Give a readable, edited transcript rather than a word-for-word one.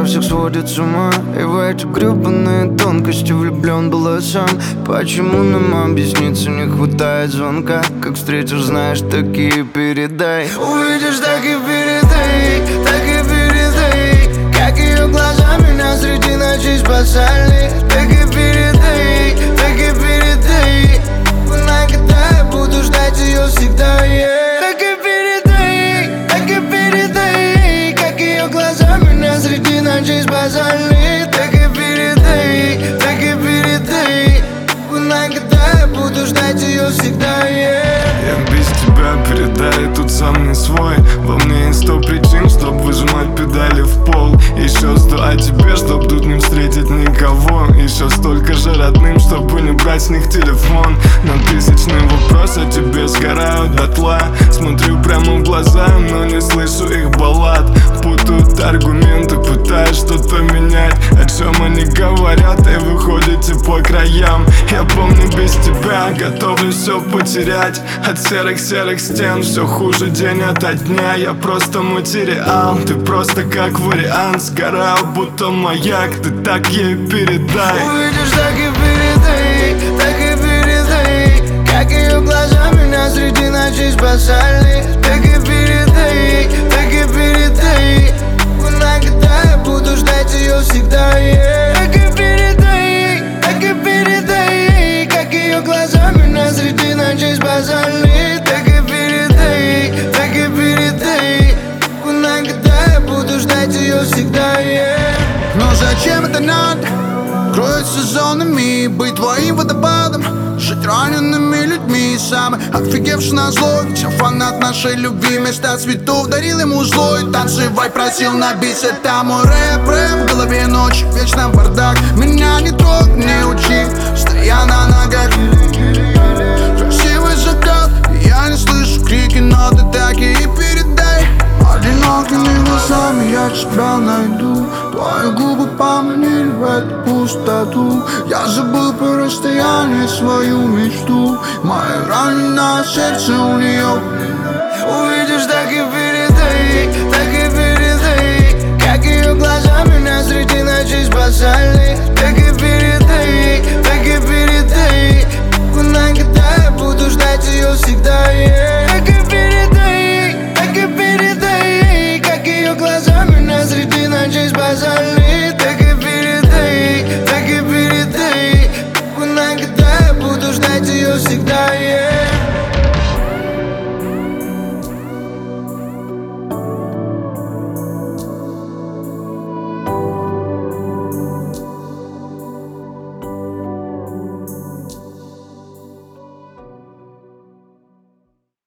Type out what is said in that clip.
всех сводит с ума. И в эти гребаные тонкости влюблен был сам. Почему нам объясниться не хватает звонка? Как встретишь, знаешь, такие передай. Увидишь, так и передай, так и передай. Как ее глаза меня среди ночей спасали. Так и передай, так и передай. Когда я буду ждать ее всегда, yeah. Так и передай, так и передай. Как ее глаза меня среди ночей спасали. Так и передай, так и передай. Когда я буду ждать ее всегда, yeah. Я без тебя, передай, тут сам не свой. Во мне есть 100 причин, чтоб выжимать педали в пол. Еще 100 о тебе, чтоб тут не встретить никого. Еще столько же родным, чтобы не брать с них телефон. На тысячный вопрос о тебе сгорают дотла. Смотрю прямо в глаза, но не слышу их баллад. Путают аргументы, пытаюсь что-то менять. О чем они говорят и выходите по краям. Я помню, без тебя готовлю все потерять. От серых стен все хуже день ото дня. Я просто материал, ты просто как вариант. Сгорал, будто маяк, ты так ей передай. Увидишь, так и передай, так и передай. Как ее глаза меня среди ночей спасали. Так и передай, так и передай. Когда я буду ждать ее всегда, yeah. Так и передай, так и передай. Как ее глаза меня среди ночей спасали. Так и передай, так и передай. Когда я буду ждать ее всегда, yeah. Но зачем это надо? Кроется сезонами, быть твоим водопадом, жить ранеными людьми. Самый офигевший на зло, ведь я фанат нашей любви. Вместо цветов дарил ему злой. Танцевай просил на бис, это мой рэп. В голове ночь, вечно бардак. Меня не трогай, не учи, стоя на ногах. Красивый закат, я не слышу крики, но ты так и передай. Одинокими глазами я тебя найду. Твои губы поманили в эту пустоту. Я забыл про расстояние, свою мечту. Мое раненое сердце у нее. Увидишь, так и передай, так и передай. Как ее глаза меня среди ночей спасали.